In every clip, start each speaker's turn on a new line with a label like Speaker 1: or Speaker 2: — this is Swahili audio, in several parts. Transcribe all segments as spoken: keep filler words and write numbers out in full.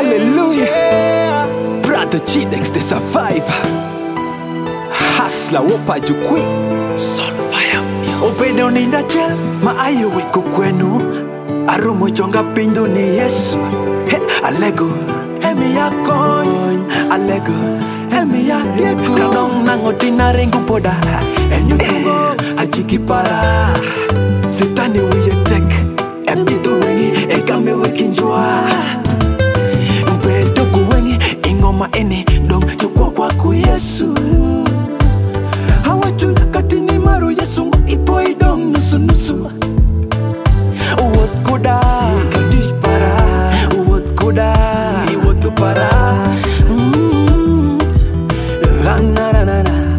Speaker 1: Hallelujah. Brother Chidex the survivor. Hustler wopa jukwi. Soulfire music. Obede uninda chel maayo wiko kwenu. Arumo chonga pindu ni Yesu. He, alego Emi ya koin Alego Emi ya yeko Kanong nangotin na ringu poda Enyo tungo Hachiki para Sitani wiye tek Emi tu wengi Ekame wekinjua Mpedo kuwengi Ingoma eni Dong chukwa kwa ku Yesu Hawachun katini maru Yesu Ipo idong nusu nusu Uwot kuda Kadish para Uwot kuda Iwot para mm. La na na na na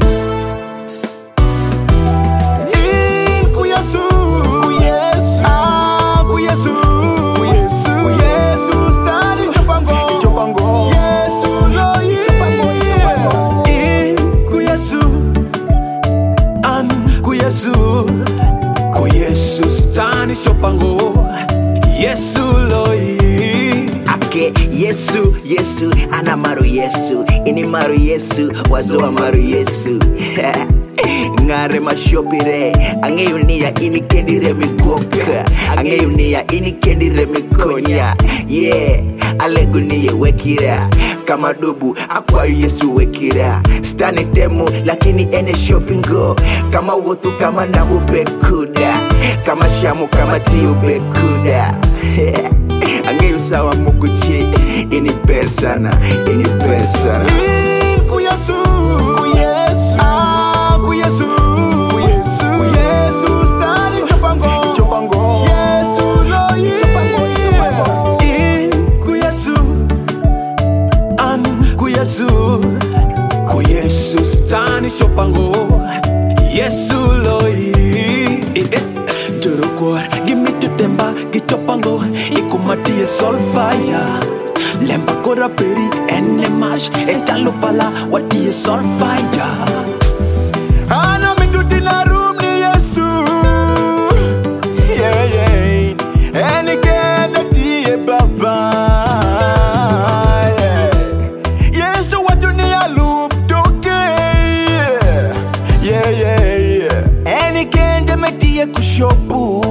Speaker 1: In ku Yesu Ku Yesu Ah ku Yesu Ku Yesu Ku Yesu Stali chopango Chopango Yesu lo yi Chopango In ku Yesu An ku Yesu Ku Yesu stani chopango Yesu loi
Speaker 2: Ake Yesu Yesu ana maru Yesu ini maru Yesu wazoa maru Yesu ngare mashopire angeyunia ini kendire mikoka angeyunia ini kendire mikonya yeah alegunie wekira kama dubu akwa Yesu wekira stani demo lakini ene shopping go kama wotu kama nabu bekuda kama shamu kama tiu bekuda angeyu sawa mukuchi ini pesana ini pesana
Speaker 1: In ku Yesu Ku Yesu Ah ku Yesu Ku Yesu Ku Yesu stani chopango Chopango Yesu lo yi Chopango In ku Yesu An ku Yesu Ku Yesu stani chopango Yesu lo yi Jorokor Gimme to temba Gichopango Ikumatie Soulfire Lemba kora peri ene mash Etalupala watie Soulfire Ana miduti na room ni Yesu Yeah yeah Eni kena tie baba Yeah Yesu watu ni alup toke Yeah yeah yeah Eni kende metie kushopu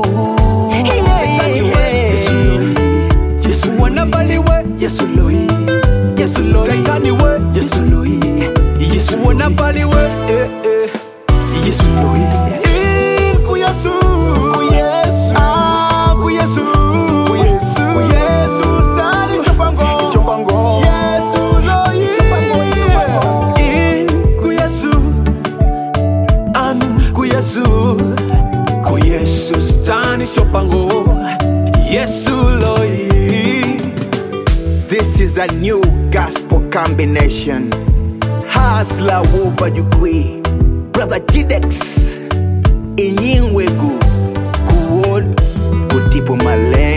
Speaker 1: Yesu wanabali we Yesu loi Yesu loi Sekani we Yesu loi Yesu wanabali we eh eh Yesu loi In ku Yesu Ku Yesu Ah ku Yesu Ku Yesu Ku Yesu stani chopango Chopango Yesu loi Chopango In ku Yesu An ku Yesu Ku Yesu stani chopango Yesu loi.
Speaker 2: This is a new gospel combination Hustler wopa jukwi Brother Chidex Inyingwegu Kuwod Kutipu male